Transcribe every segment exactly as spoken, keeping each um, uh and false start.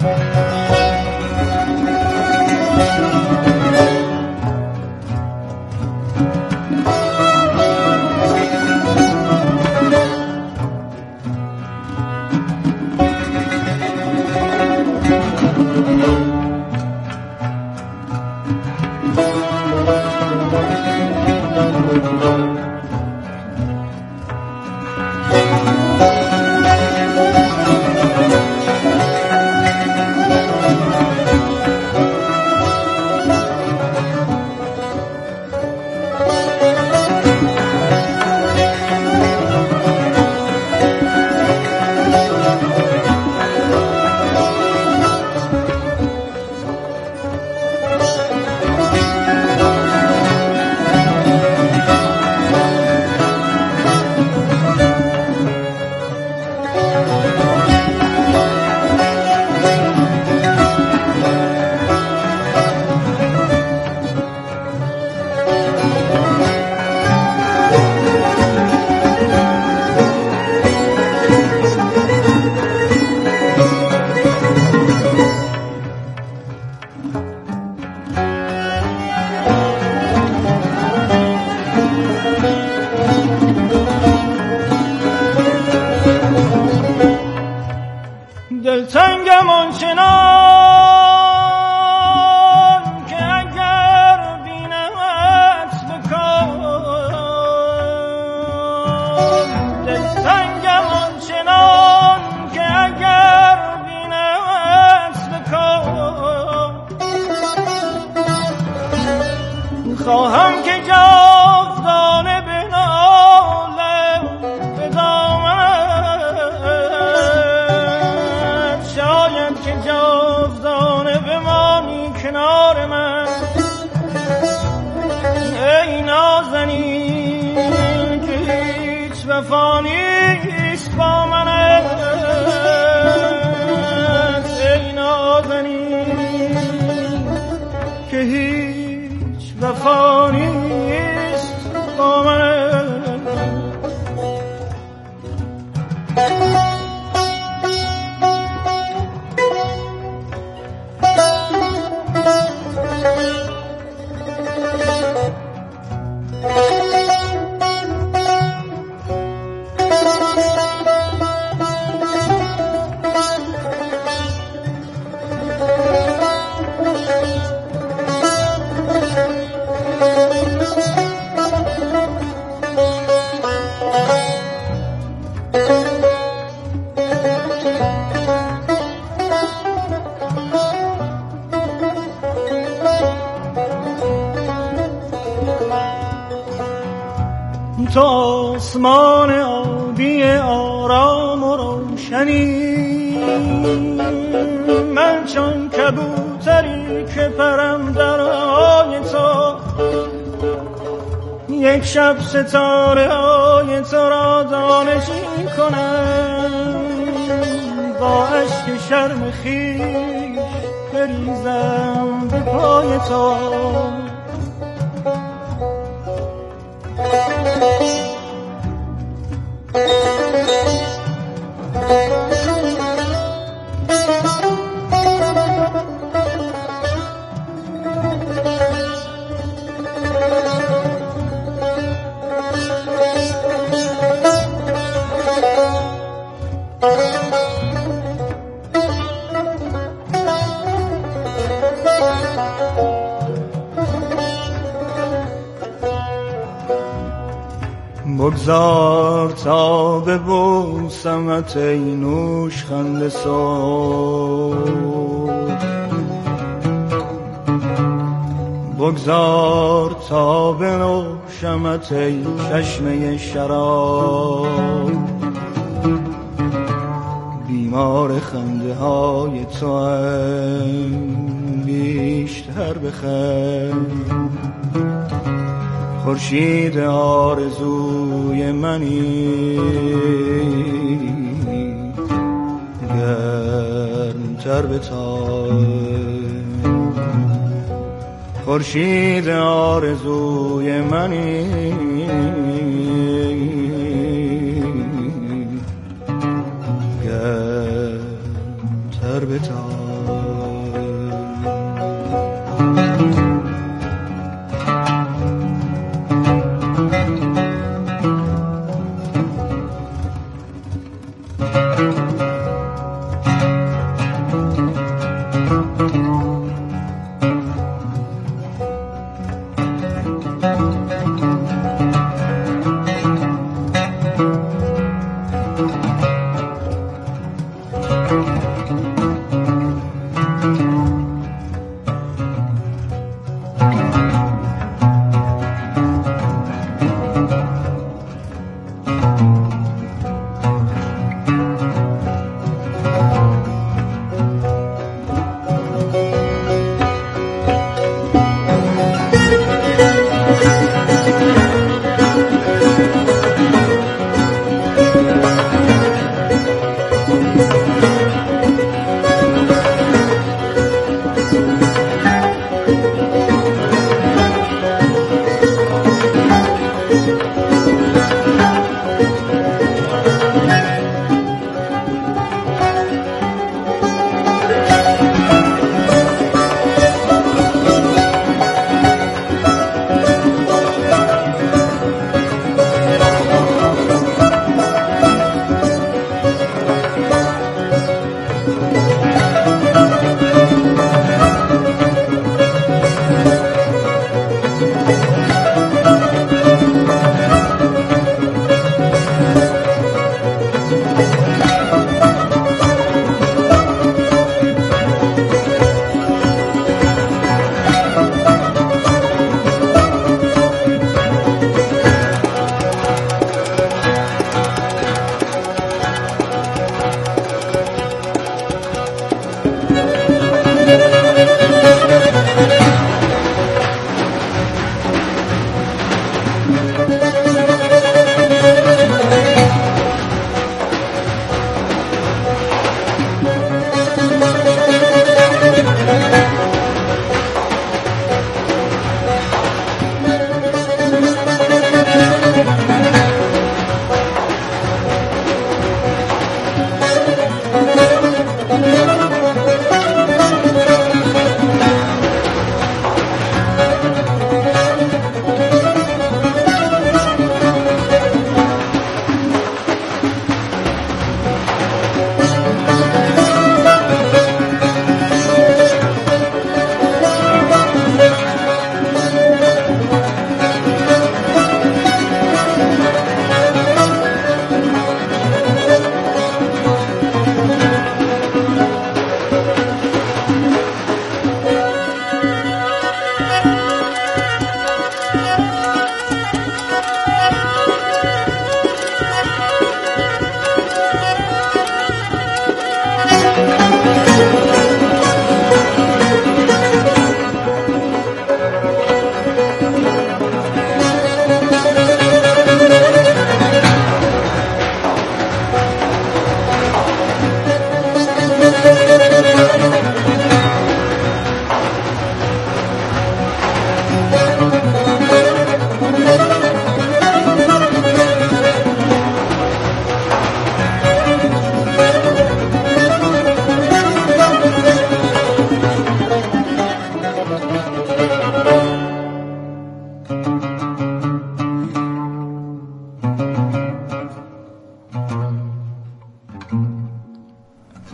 دلتنگم آنچنان که اگر بینمت بکن، دلتنگم آنچنان که اگر بینمت بکن، خواهم که جاودانه بنالم به دامنت، شاید که جاودانه بمانی کنار من. ای نازنین که هیچ وفا نیست با منت، ای نازنین که هیچ وفا نیست با منت. تو آسمان آبی آرام و روشنی، من چون کبوتری که پرم در های تو، یک شب ستاره های تو را دانشی کنم، با عشق شرم خویش بریزم به پای تو. بگذار تا ببوسمت ای نوشخند صبح، بگذار تا بنوشمت ای چشمه شراب، بیمار خنده های تو هم بیشتر بخند، خورشید آرزوی منی گرمتر بتاب، خورشید آرزوی منی گرمتر بتاب.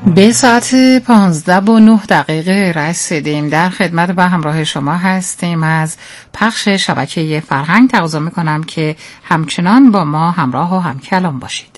به ساعت پانزده و نه دقیقه رسیدیم. در خدمت و همراه شما هستیم. از پخش شبکه فرهنگ تقاضا میکنم که همچنان با ما همراه و همکلام باشید.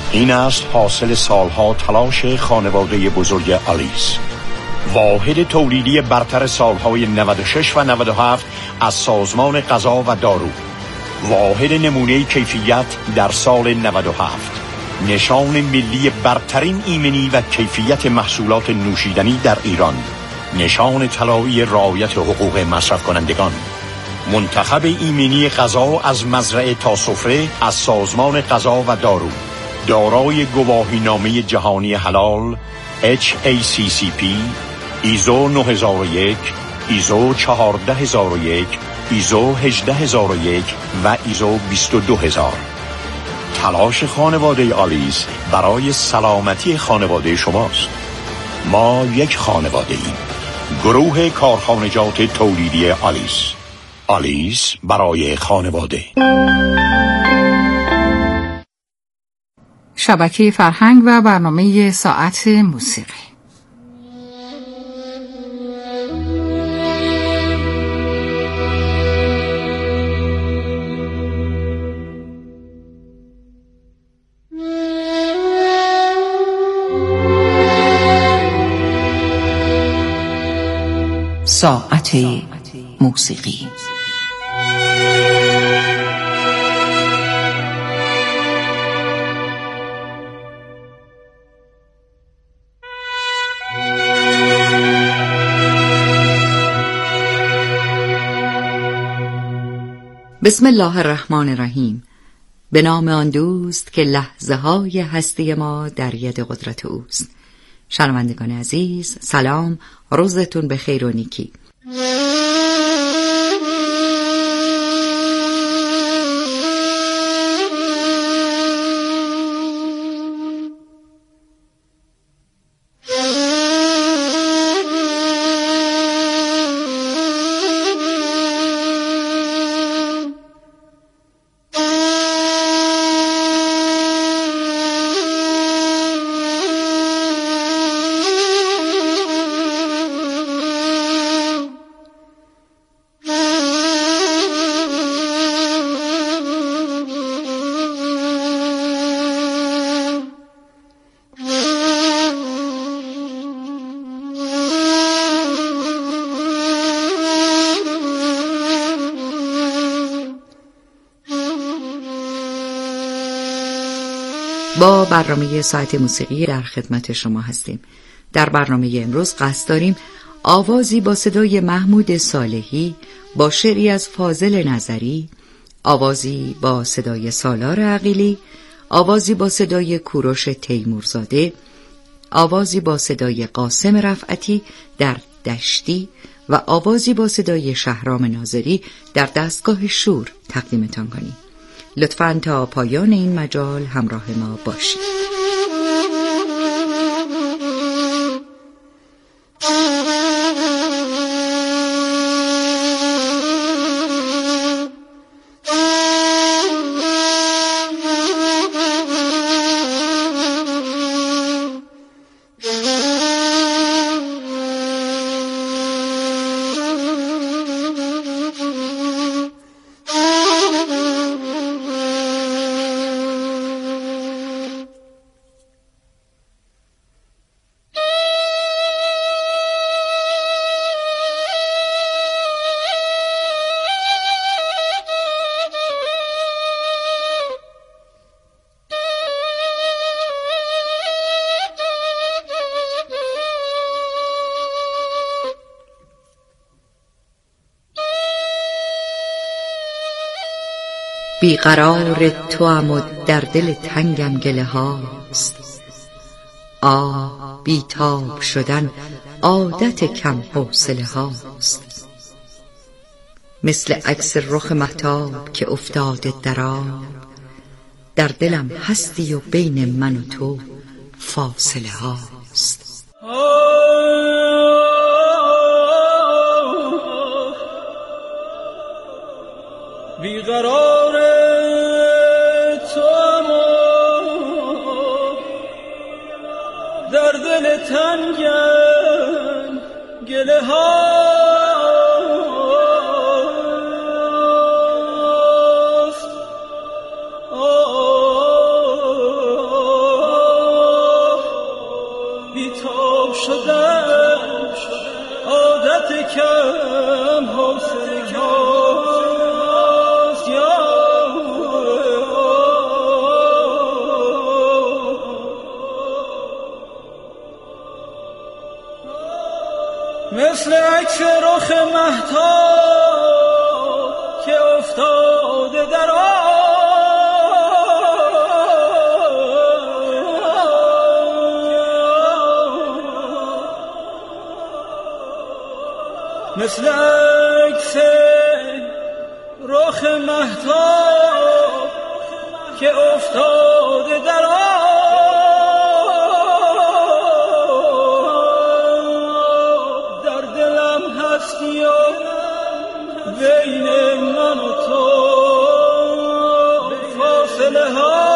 این است حاصل سالها تلاش خانواده بزرگ آلیس، واحد تولیدی برتر سالهای نود و شش و نود و هفت از سازمان غذا و دارو، واحد نمونه کیفیت در سال نود و هفت، نشان ملی برترین ایمنی و کیفیت محصولات نوشیدنی در ایران، نشان طلایی رعایت حقوق مصرف کنندگان، منتخب ایمنی غذا از مزرعه تا سفره از سازمان غذا و دارو، دارای گواهینامه جهانی حلال اچ ای سی سی پی، ایزو نه هزار و یک، ایزو چهارده هزار و یک، ایزو هجده هزار و یک و ایزو بیست و دو هزار. تلاش خانواده آلیس برای سلامتی خانواده شماست. ما یک خانواده ایم. گروه کارخانجات تولیدی آلیس. آلیس برای خانواده. شبکه فرهنگ و برنامه ساعت موسیقی. ساعت موسیقی. بسم الله الرحمن الرحیم. به نام آن دوست که لحظه های هستی ما در ید قدرت اوست. شنوندگان عزیز، سلام، روزتون به خیر و نیکی. با برنامه ساعت موسیقی در خدمت شما هستیم. در برنامه امروز قصد داریم آوازی با صدای محمود صالحی با شعری از فاضل نظری، آوازی با صدای سالار عقیلی، آوازی با صدای کوروش تیمورزاده، آوازی با صدای قاسم رفعتی در دشتی و آوازی با صدای شهرام ناظری در دستگاه شور تقدیمتان کنیم. لطفاً تا پایان این مجال همراه ما باشید. بیقرار توام و در دل تنگم گله هاست، آه بیتاب شدن عادت کم حوصله هاست. مثل عکس رخ مهتاب که افتاده در آب، در دلم هستی و بین من و تو فاصله هاست. بیقرار در دل تنگم گله هاست، شده عادت کم حوصله هاست یا مثل عکس رخ مهتاب که افتاده در آب مثل عکس رخ مهتاب که افتاده در آب در دلم هستی و بین من و تو فاصله ها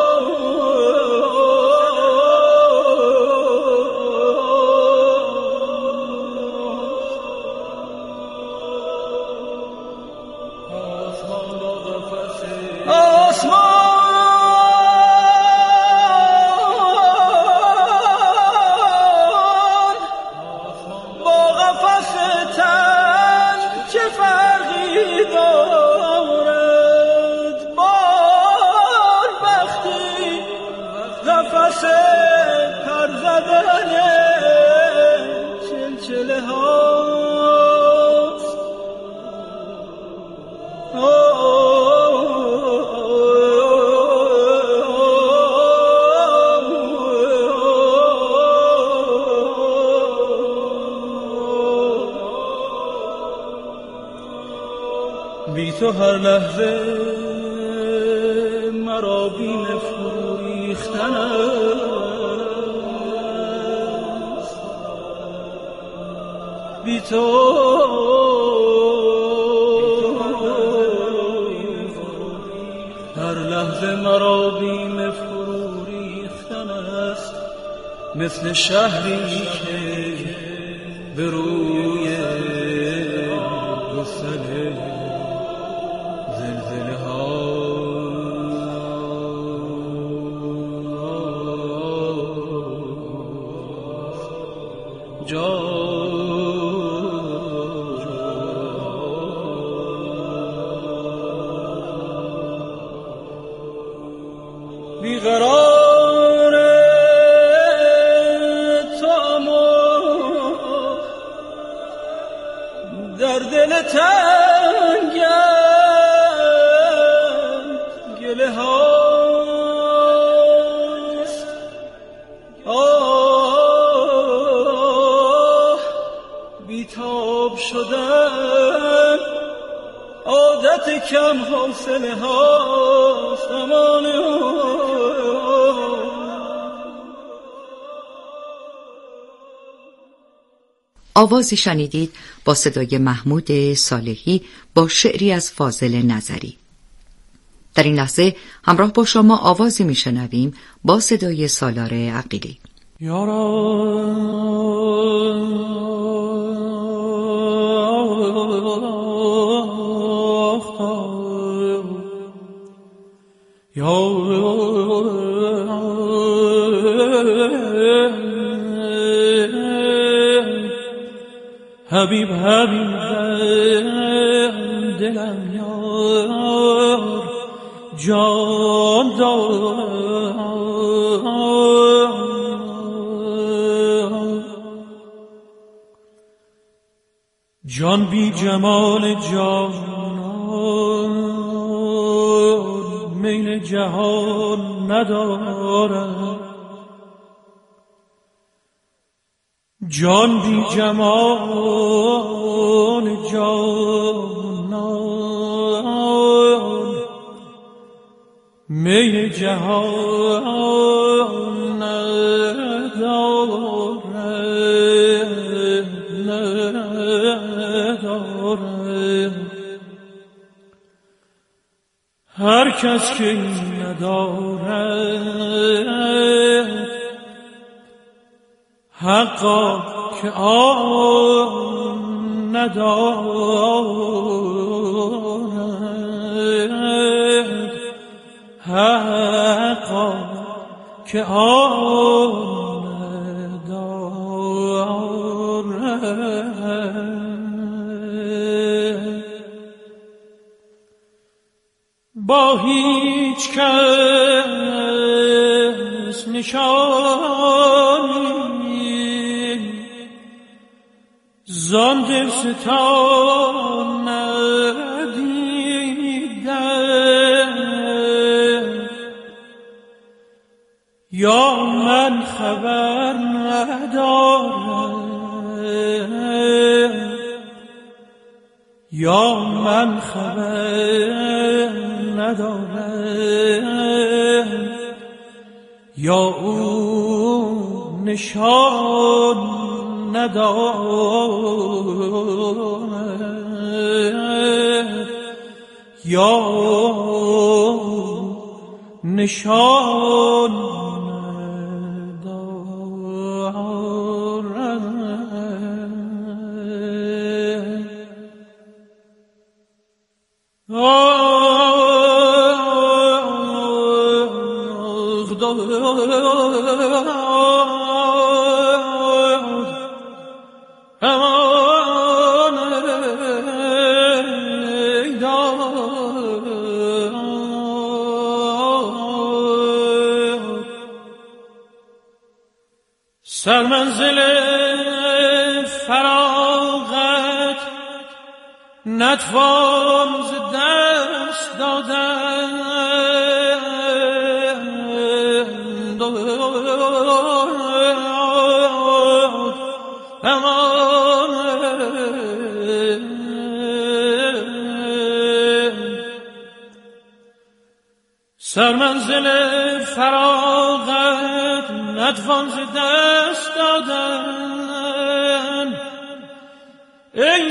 بی تو هر لحظه مرا بیم فرو ریختن است بی تو هر لحظه مرا بیم فرو ریختن است مثل شهری که به روی گسله زلزله ها جا بیقرار تو اما در دل تنگم گله هاست آه بیتاب شدن عادت کم حوصله هاست امانه آوازی شنیدید با صدای محمود صالحی با شعری از فاضل نظری. در این لحظه همراه با شما آوازی میشنویم با صدای سالار عقیلی. حبیب حبیب دلم یار جان دار جان بی جمال جانان میل جهان ندارد جان بی جمال جانان می جهان ندارد ندارد هر کس که ندارد حقا که آن ندارد حقا که آن ندارد با هیچ کس نشانی زان دل ستان ندیدم، یا من خبر ندارم، یا من خبر ندارم، یا او نشان ندارد، یا نشان سرمنزل فراغت نتوان ز دست دادن، سرمنزل فراغت نتوان ز دست دادن، ای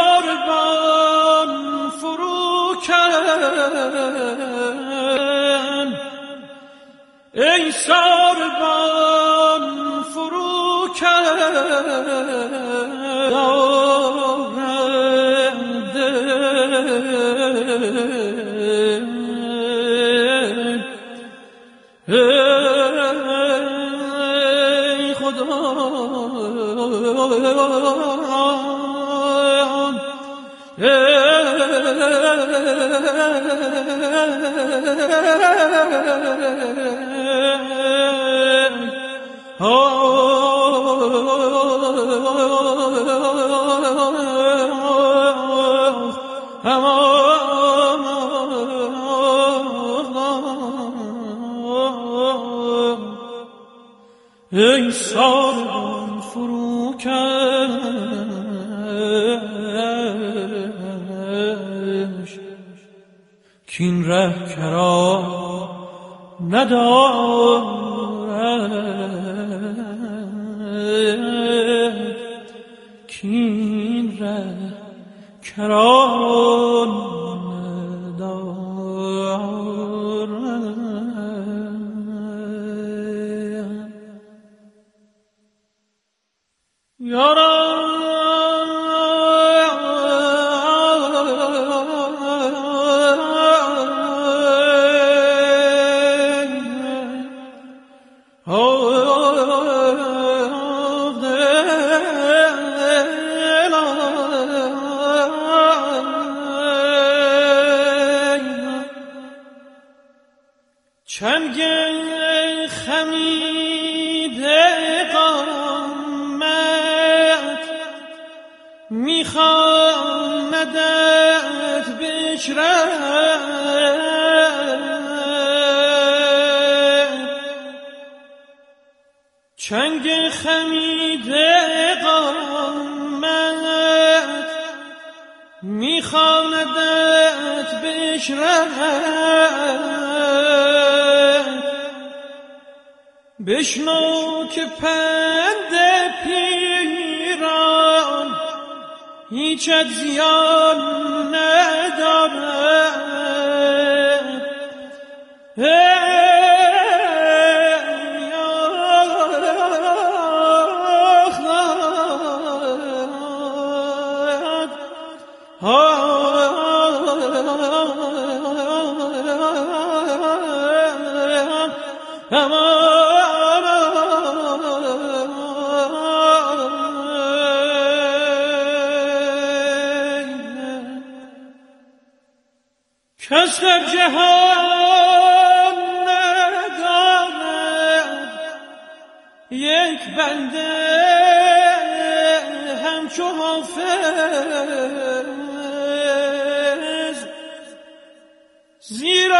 ساربان فروکن، ای ساربان فروکن، ای خدا ای ساربان فروکش، کین ره کرا ندارد، کین ره کرا چنگ خمیده قامت میخواندت بشرد، چنگ خمیده قامت میخواندت بشرد، بشنو که پند پیران هیچت زیان ندارد، جهان ندارد یک بنده همچو حافظ، زیرا